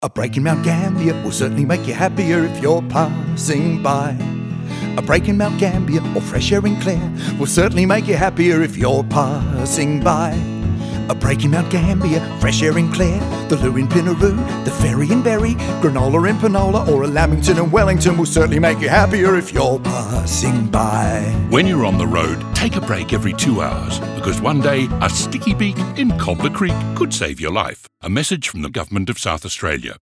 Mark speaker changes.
Speaker 1: A break in Mount Gambier will certainly make you happier if you're passing by. A break in Mount Gambier or fresh air in Clare will certainly make you happier if you're passing by. A break in Mount Gambier, fresh air in Clare, the loo in Pinaroo, the ferry in Berry, granola in Penola, or a Lamington and Wellington will certainly make you happier if you're passing by.
Speaker 2: When you're on the road, take a break every 2 hours, because one day a sticky beak in Cobbler Creek could save your life. A message from the Government of South Australia.